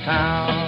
town.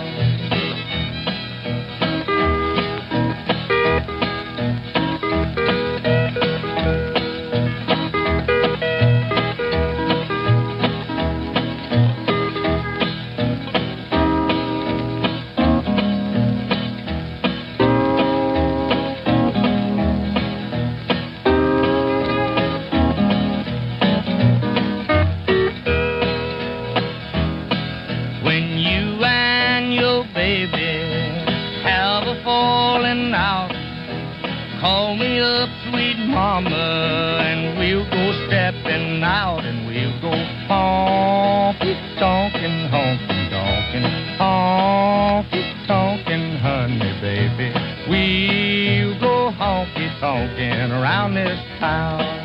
Call me up, sweet mama, and we'll go stepping out, and we'll go honky-tonkin', honky-tonkin', honky-tonkin', honey, baby. We'll go honky-tonkin' around this town.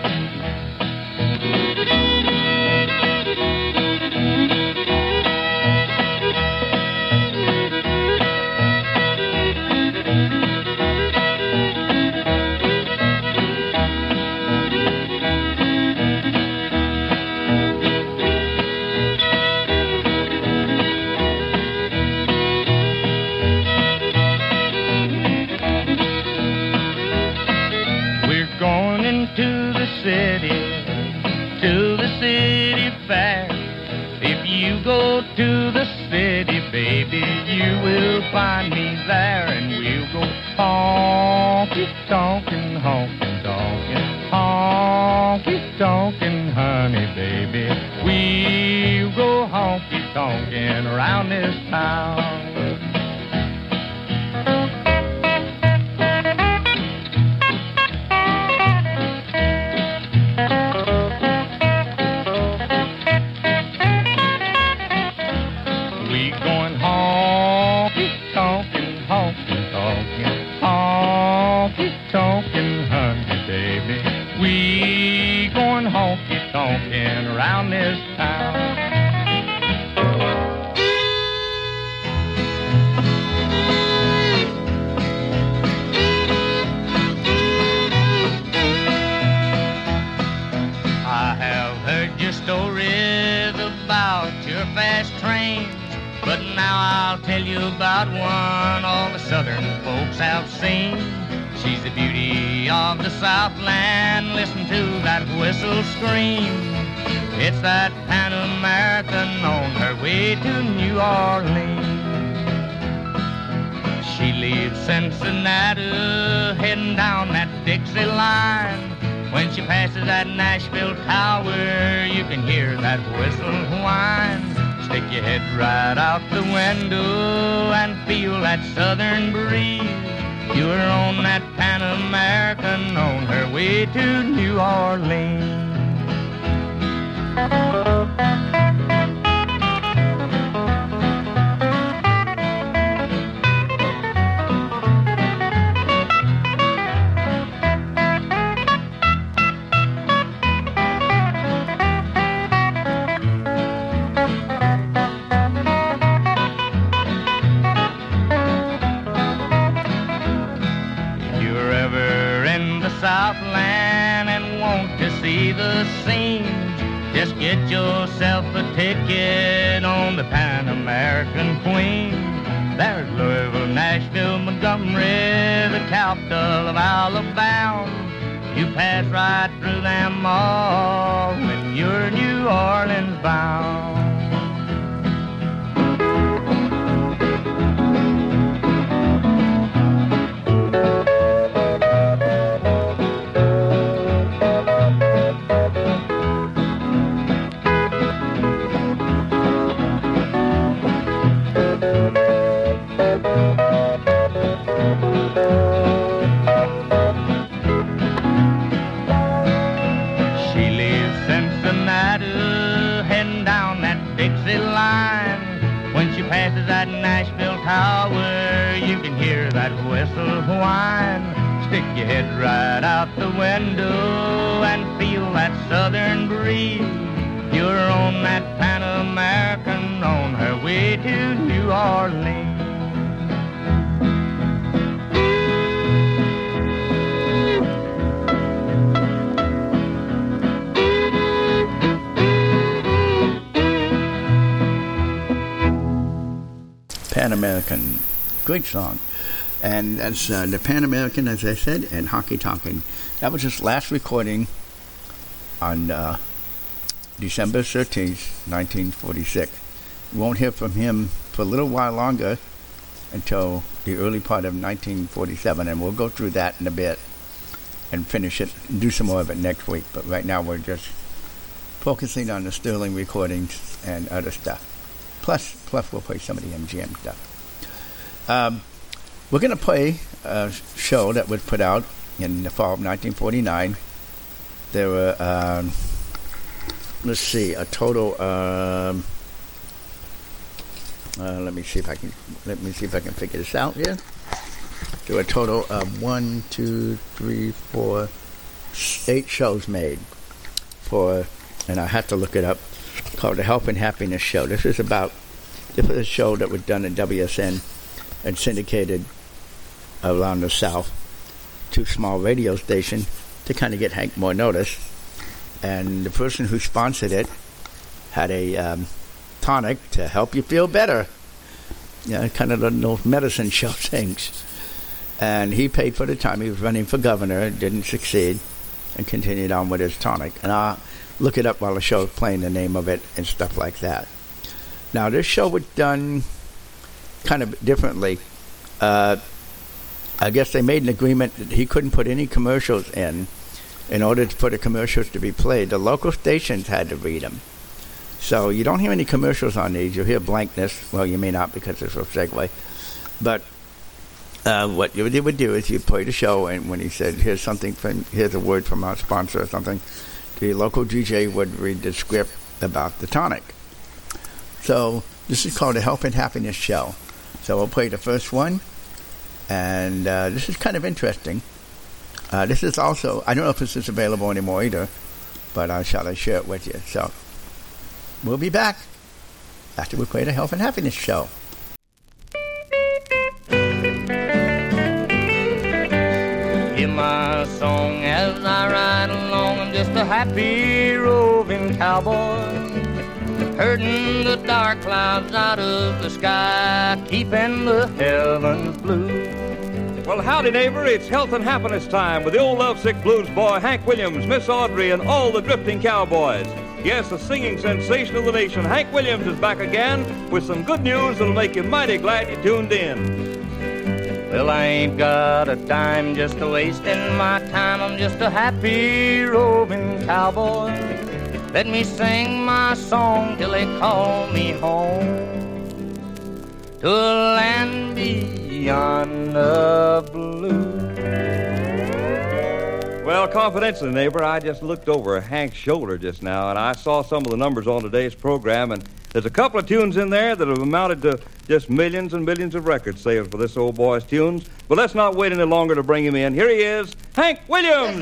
To the city fair. If you go to the city, baby, you will find me there, and we'll go honky-tonkin', honky-tonkin', honky-tonkin', honey, baby. We'll go honky-tonkin' around this town. Honky-tonkin', honey, baby. We going honky-tonkin' around this town. I have heard your stories about your fast trains, but now I'll tell you about one all the southern folks have seen. She's the beauty of the Southland. Listen to that whistle scream. It's that Pan American on her way to New Orleans. She leaves Cincinnati, heading down that Dixie line. When she passes that Nashville tower, you can hear that whistle whine. Stick your head right out the window and feel that southern breeze. You're on that Pan American on her way to New Orleans. Southland and want to see the scenes, just get yourself a ticket on the Pan American Queen. There's Louisville, Nashville, Montgomery, the capital of Alabama. You pass right through them all when you're New Orleans bound. When she passes that Nashville tower, you can hear that whistle whine. Stick your head right out the window and feel that southern breeze. You're on that Pan American on her way to New Orleans. Pan American. Great song. And that's the Pan American, as I said, and Honky Tonkin'. That was his last recording on December 13th, 1946. We won't hear from him for a little while longer until the early part of 1947, and we'll go through that in a bit and finish it and do some more of it next week. But right now we're just focusing on the Sterling recordings and other stuff. Plus we'll play some of the MGM stuff. We're going to play a show that was put out in the fall of 1949. There were, let's see, a total. Let me see if I can figure this out here. There were a total of 1, 2, 3, 4, 8 shows made for, and I have to look it up, called the Health and Happiness Show. This is a show that was done at WSN and syndicated around the South to small radio station to kind of get Hank more notice. And the person who sponsored it had a tonic to help you feel better. Kind of those medicine show things. And he paid for the time. He was running for governor, didn't succeed, and continued on with his tonic. And I'll look it up while the show is playing, the name of it and stuff like that. Now, this show was done kind of differently. I guess they made an agreement that he couldn't put any commercials in order for the commercials to be played. The local stations had to read them. So you don't hear any commercials on these. You'll hear blankness. Well, you may not because it's a segue. But what you would do is you play the show, and when he said, here's a word from our sponsor or something, the local DJ would read the script about the tonic. So this is called the Health and Happiness Show. So we'll play the first one. And this is kind of interesting. This is also, I don't know if this is available anymore either, but I shall share it with you. So we'll be back after we play the Health and Happiness Show. Hear my song as I ride along. I'm just a happy roving cowboy, herding the dark clouds out of the sky, keeping the heavens blue. Well, howdy, neighbor. It's health and happiness time with the old lovesick blues boy, Hank Williams, Miss Audrey, and all the drifting cowboys. Yes, the singing sensation of the nation, Hank Williams, is back again with some good news that'll make you mighty glad you tuned in. Well, I ain't got a dime just a wasting my time. I'm just a happy roving cowboy. Let me sing my song till they call me home to a land beyond the blue. Well, confidentially, neighbor, I just looked over Hank's shoulder just now, and I saw some of the numbers on today's program, and there's a couple of tunes in there that have amounted to just millions and millions of record sales for this old boy's tunes. But let's not wait any longer to bring him in. Here he is, Hank Williams!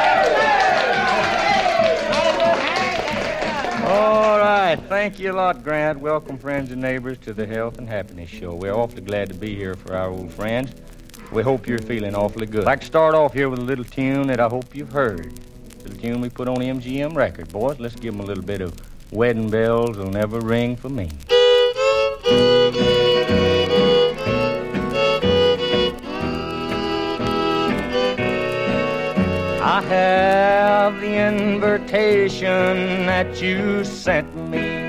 All right. Thank you a lot, Grant. Welcome, friends and neighbors, to the Health and Happiness Show. We're awfully glad to be here for our old friends. We hope you're feeling awfully good. I'd like to start off here with a little tune that I hope you've heard. A little tune we put on the MGM record. Boys, let's give them a little bit of Wedding Bells Will Never Ring for Me. I have the invitation that you sent me.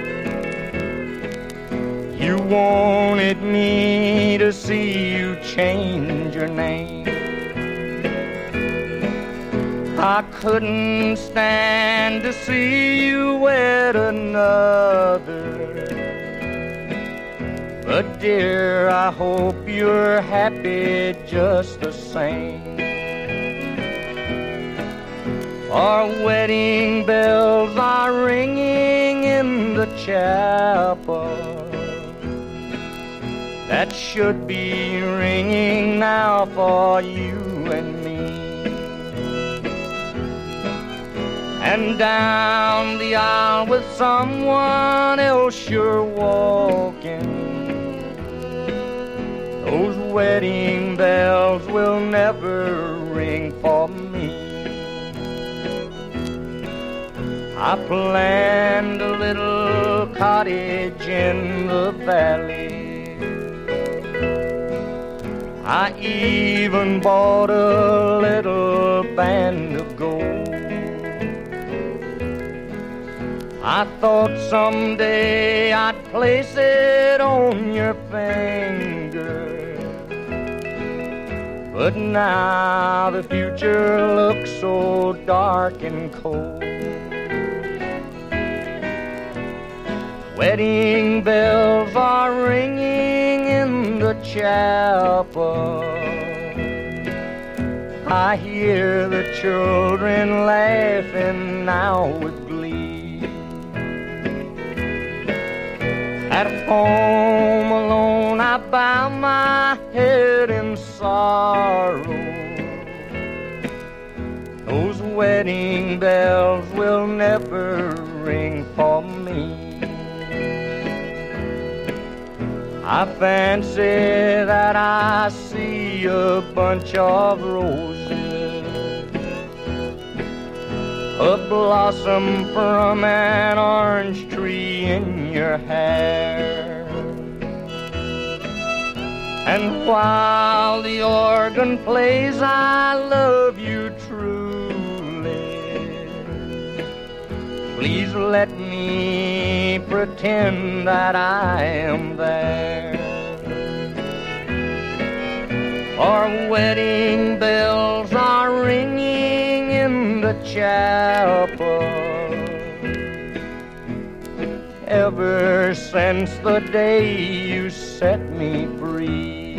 You wanted me to see you change your name. I couldn't stand to see you wed another. But dear, I hope you're happy just the same. Our wedding bells are ringing in the chapel. That should be ringing now for you and me. And down the aisle with someone else you're walking. Those wedding bells will never ring for me. I planned a little cottage in the valley I even bought a little band of gold. I thought someday I'd place it on your finger, but now the future looks so dark and cold. Wedding bells are ringing in the chapel. I hear the children laughing now with glee. At home alone I bow my head in sorrow. Those wedding bells will never ring for me. I fancy that I see a bunch of roses, a blossom from an orange tree in your hair. And while the organ plays, I love you truly. Please let me pretend that I am there. Our wedding bells are ringing in the chapel. Ever since the day you set me free,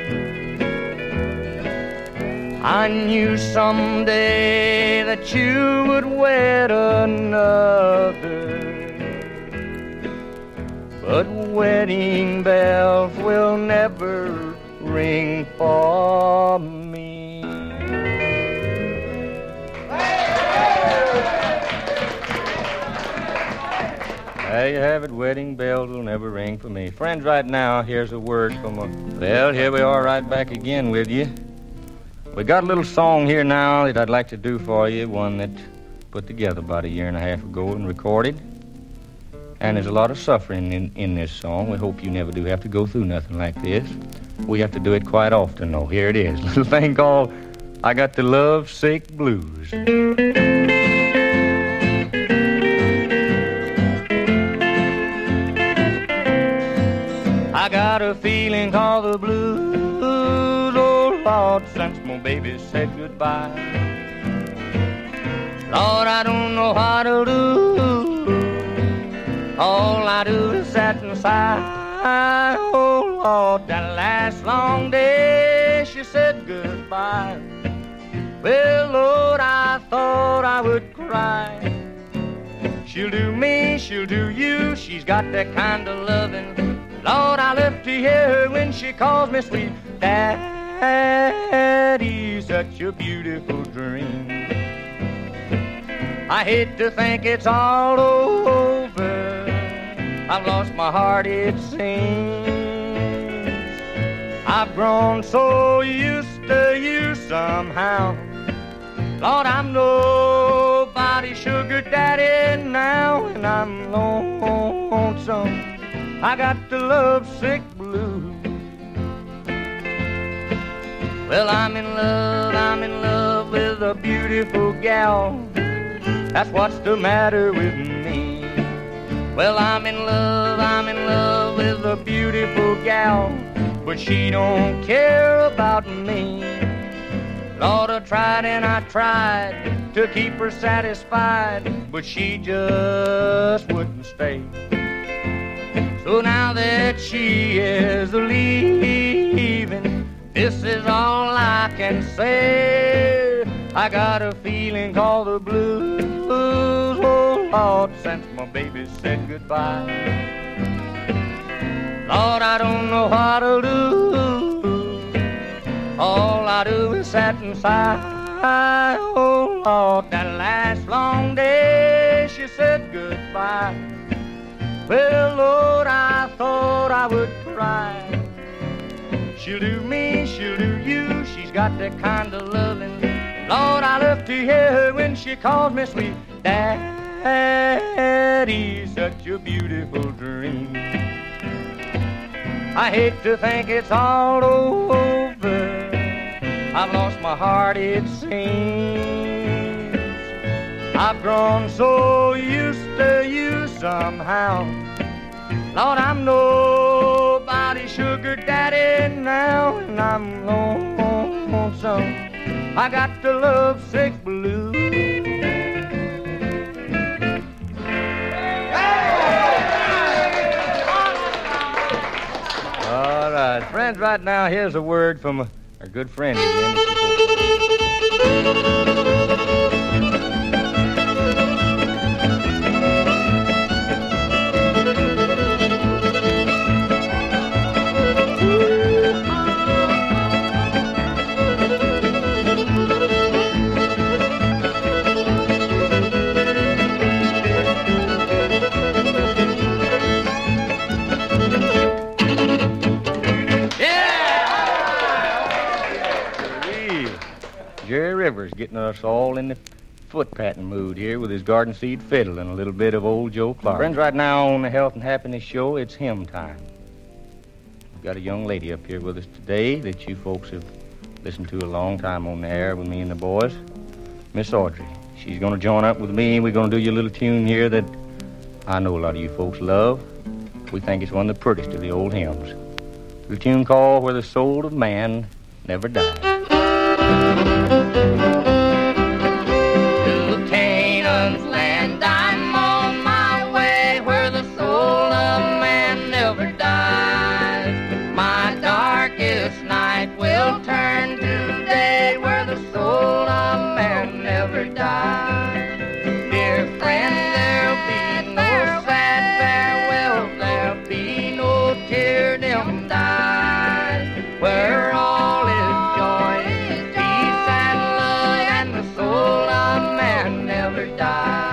I knew someday that you would wed another. But wedding bells will never ring for me. There you have it, wedding bells will never ring for me. Friends, right now, here's a word from a... Well, here we are right back again with you. We got a little song here now that I'd like to do for you, one that put together about 1.5 years ago and recorded. And there's a lot of suffering in this song. We hope you never do have to go through nothing like this. We have to do it quite often, though. Here it is, a little thing called I Got the Love Sick Blues. I got a feeling called the blues, oh Lord, since my baby said goodbye. Lord, I don't know how to do. All I do is sit and sigh. Oh Lord, that last long day she said goodbye. Well, Lord, I thought I would cry. She'll do me, she'll do you. She's got that kind of loving. Lord, I love to hear her when she calls me sweet Daddy. Such a beautiful dream. I hate to think it's all over. I've lost my heart, it seems. I've grown so used to you somehow. Lord, I'm nobody's sugar daddy now, and I'm lonesome. I got the lovesick blues. Well, I'm in love with a beautiful gal. That's what's the matter with me. Well, I'm in love with a beautiful gal, but she don't care about me. Lord, I tried and I tried to keep her satisfied, but she just wouldn't stay. So now that she is leaving, this is all I can say. I got a feeling called the blues, oh Lord, since my baby said goodbye. Lord, I don't know how to do. All I do is sit and sigh. Oh Lord, that last long day she said goodbye. Well, Lord, I thought I would cry. She'll do me, she'll do you. She's got that kind of loving. Lord, I love to hear her when she calls me sweet Daddy. Such a beautiful dream. I hate to think it's all over. I've lost my heart, it seems. I've grown so used to you somehow. Lord, I'm nobody's sugar daddy now, and I'm lonesome. I got the lovesick blues. All right, friends, right now, here's a word from our good friend again. Jerry Rivers getting us all in the foot-patting mood here with his garden seed fiddle and a little bit of old Joe Clark. Friends, right now on the Health and Happiness Show, it's hymn time. We've got a young lady up here with us today that you folks have listened to a long time on the air with me and the boys, Miss Audrey. She's going to join up with me, and we're going to do you a little tune here that I know a lot of you folks love. We think it's one of the prettiest of the old hymns. A little tune called Where the Soul of Man Never Dies. To Canaan's land I'm on my way, where the soul of man never dies. My darkest night will turn to day, where the soul of man never dies. Dear friend, there'll be no sad farewell, there'll be no tear dim dyes, where all is joy, peace and love, and the soul of man never dies.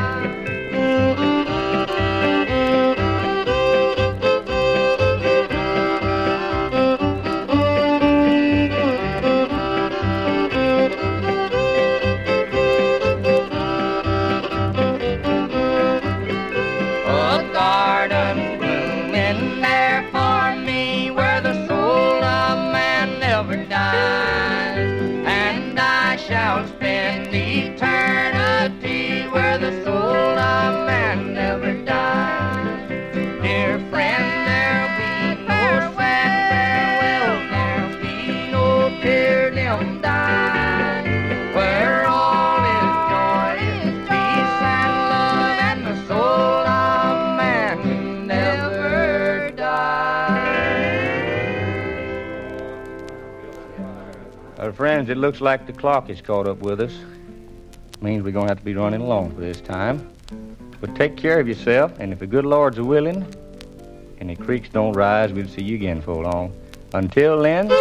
A garden blooming there for me, where the soul of man never dies, and I shall spend eternity where the soul of man never dies. Dear friend, there'll be no sad farewell, there'll be no tear dim dyes, where all is joy, peace and love, and the soul of man never dies. Well, friends, it looks like the clock has caught up with us. Means we're going to have to be running along for this time. But take care of yourself, and if the good Lord's a willing, and the creeks don't rise, we'll see you again for long. Until then...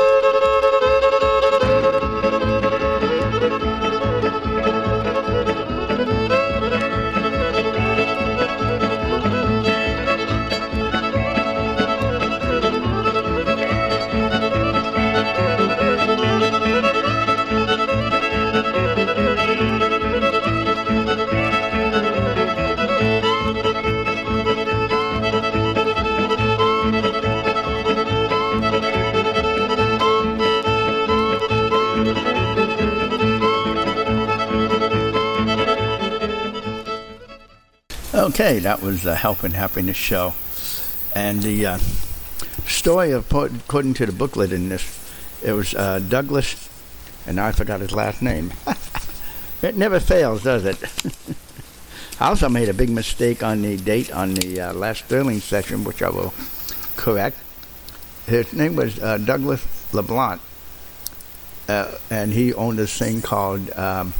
Okay, that was the Health and Happiness Show. And the story, according to the booklet in this, it was Douglas, and I forgot his last name. It never fails, does it? I also made a big mistake on the date on the last Sterling session, which I will correct. His name was Douglas LeBlanc, and he owned this thing called, what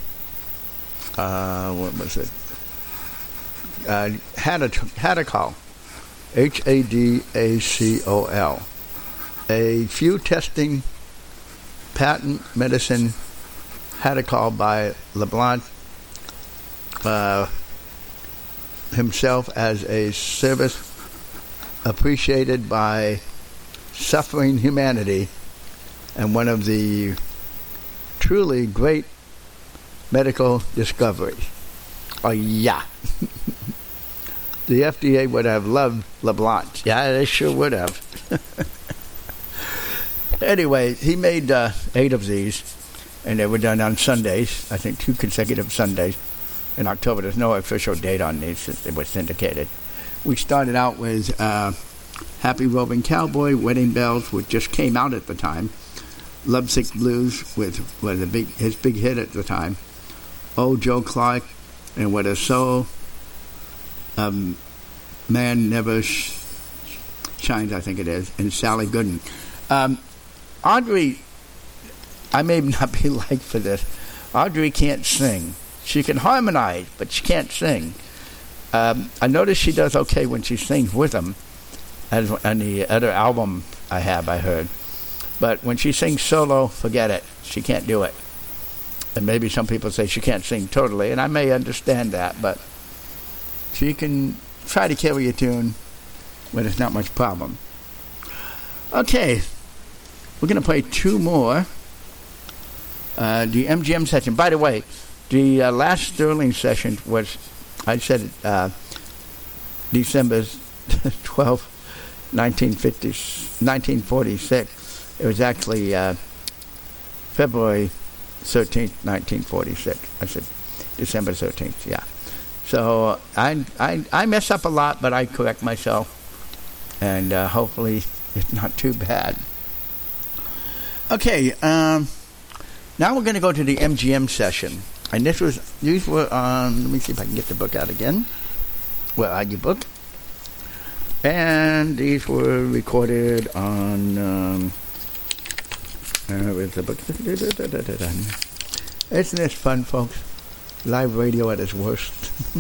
was it? Hadacol, Hadacol, a few testing patent medicine Hadacol by LeBlanc himself as a service appreciated by suffering humanity, and one of the truly great medical discoveries. Oh, yeah. The FDA would have loved LeBlanc. Yeah, they sure would have. Anyway, he made 8 of these, and they were done on Sundays. I think 2 consecutive Sundays in October. There's no official date on these since they were syndicated. We started out with Happy Roving Cowboy, Wedding Bells, which just came out at the time. Lovesick Blues was his big hit at the time. Old Joe Clark, and With a Soul, Man Never Shines, I think it is, and Sally Gooden. Audrey, I may not be liked for this. Audrey can't sing. She can harmonize, but she can't sing. I notice she does okay when she sings with them, as on the other album I heard. But when she sings solo, forget it. She can't do it. And maybe some people say she can't sing totally, and I may understand that, but she can try to carry a tune, but it's not much problem. Okay, we're going to play 2 more. The MGM session. By the way, the last Sterling session was, I said, December 12, 1946. It was actually February 13th, 1946. I said December 13th, yeah. So I mess up a lot, but I correct myself, and hopefully it's not too bad. Okay, now we're going to go to the MGM session, and these were on. Let me see if I can get the book out again. Where are you, book? And these were recorded on. Where's the book? Isn't this fun, folks? Live radio at its worst.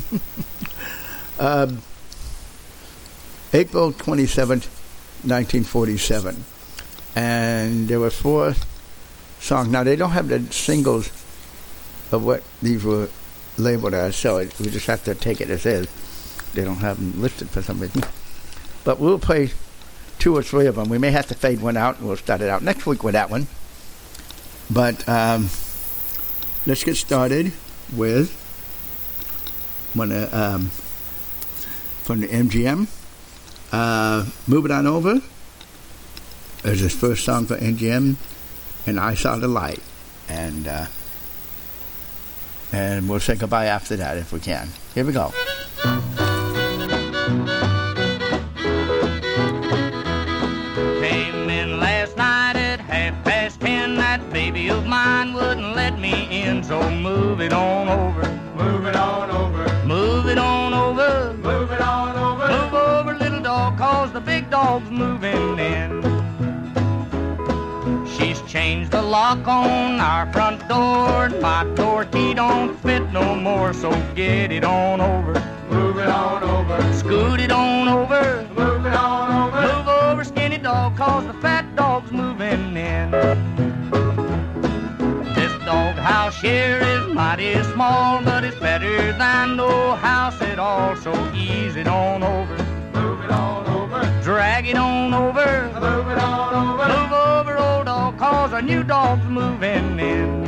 April 27th, 1947. And there were 4 songs. Now, they don't have the singles of what these were labeled as, so we just have to take it as is. They don't have them listed for some reason. But we'll play 2 or 3 of them. We may have to fade one out, and we'll start it out next week with that one. But let's get started with one from the MGM. Move It On Over is his first song for MGM, and I Saw the Light. And we'll say goodbye after that if we can. Here we go. Came in last night at 10:30. That baby of mine wouldn't let me in, so move it on over. Move it on over. Move it on over. Move it on over. Move over, little dog, 'cause the big dog's moving in. She's changed the lock on our front door, and my door key don't fit no more, so get it on over. Move it on over. Scoot it on over. Move it on over. Move over, skinny dog, 'cause the fat dog's moving in. This dog house here is mighty small, but it's better than no house at all, so ease it on over. Move it on over. Drag it on over. Move it on over. Move over, old dog, 'cause a new dog's moving in.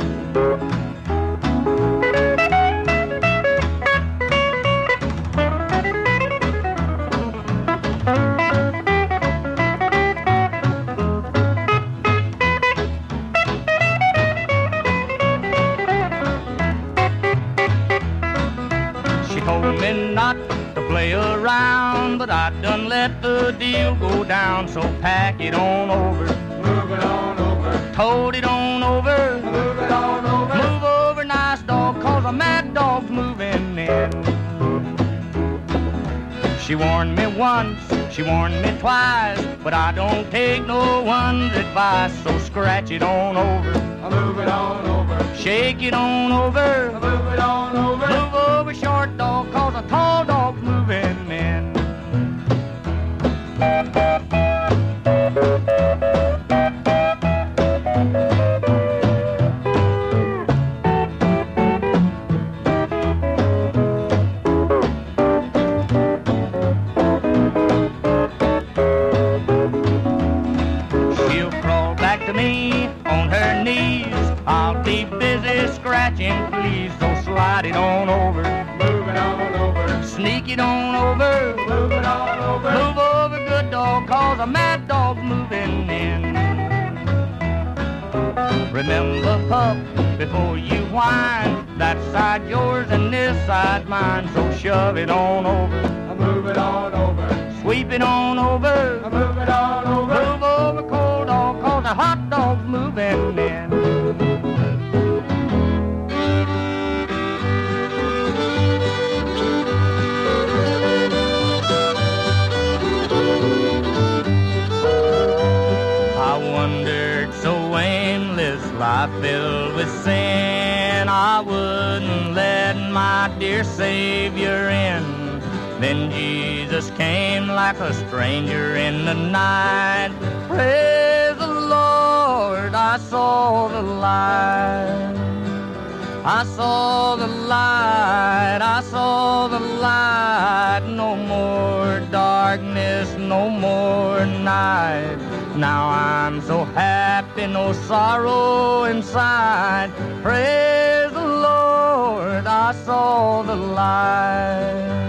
She told me not to play around, but I done let the deal go down, so pack it on over. Move it on over. Told it on over. Move it on over. Move over, nice dog, 'cause a mad dog's moving in. She warned me once, she warned me twice, but I don't take no one's advice, so scratch it on over. Move it on over. Shake it on over. Move it on over. Move over, short dog, 'cause a tall dog's moving in. She'll crawl back to me on her knees. I'll be busy scratching, please, so slide it on over. Move it on over. Sneak it on over. Move it on over. Move over, good dog, 'cause a mad dog's moving in. Remember, pup, before you whine, that side yours and this side mine. So shove it on over, Move it on over. sweep it on over, Move it on over. move over, cold dog, 'cause the hot dog's moving in. I wandered so aimless, life filled with sin, I wouldn't let my dear Savior in. Then Jesus came like a stranger in the night. Praise the Lord, I saw the light. I saw the light, I saw the light. No more darkness, no more night. Now I'm so happy, no sorrow inside. Praise the Lord, I saw the light.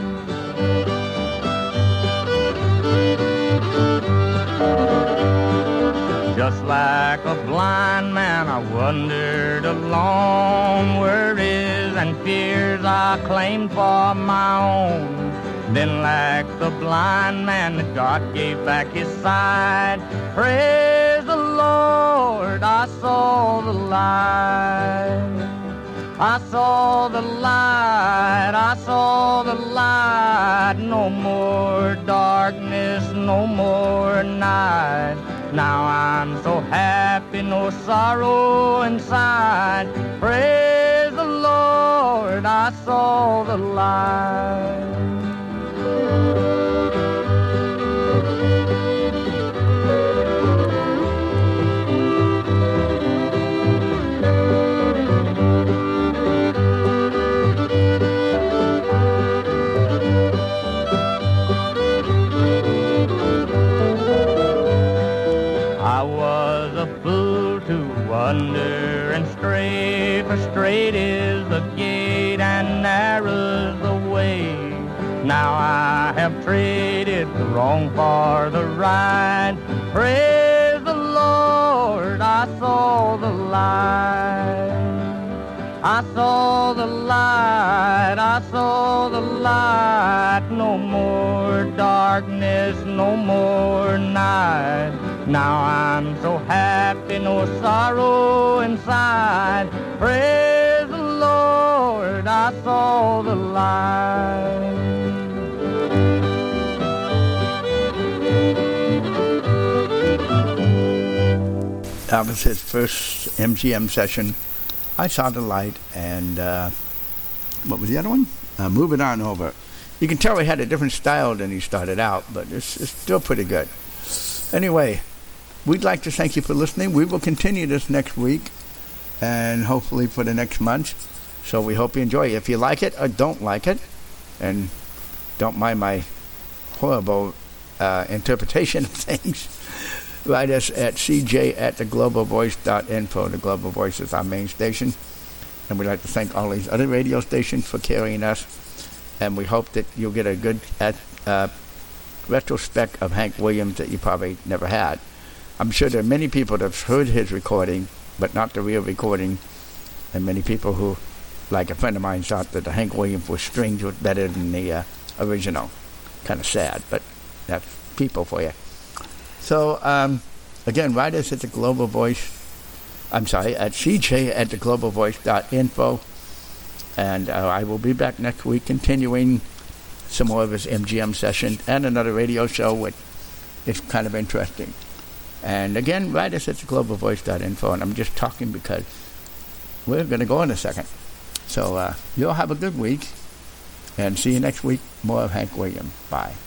Just like a blind man, I wandered along, worries and fears I claimed for my own. Then like the blind man that God gave back his sight, praise the Lord, I saw the light. I saw the light, I saw the light. No more darkness, no more night. Now I'm so happy, no sorrow inside. Praise the Lord, I saw the light. I was a fool to wander and stray, for straight is the gate and narrow's the way. Now I have traded the wrong for the right. Praise the Lord, I saw the light. I saw the light, I saw the light. No more darkness, no more night. Now I'm so happy, no sorrow inside. Praise the Lord, I saw the light. That was his first MGM session. I saw the light, and what was the other one? Move It On Over. You can tell he had a different style than he started out, but it's still pretty good. Anyway, we'd like to thank you for listening. We will continue this next week, and hopefully for the next month. So we hope you enjoy it. If you like it or don't like it, and don't mind my horrible interpretation of things, write us at cj@theglobalvoice.info. The Global Voice is our main station. And we'd like to thank all these other radio stations for carrying us. And we hope that you'll get a good retrospect of Hank Williams that you probably never had. I'm sure there are many people that have heard his recording, but not the real recording. And many people who, like a friend of mine, thought that the Hank Williams with strings was better than the original. Kind of sad, but that's people for you. So, again, write us at the Global Voice. I'm sorry, at cj@theglobalvoice.info. And I will be back next week continuing some more of his MGM session and another radio show, which is kind of interesting. And again, write us at theglobalvoice.info. And I'm just talking because we're going to go in a second. So, you'll have a good week. And see you next week. More of Hank Williams. Bye.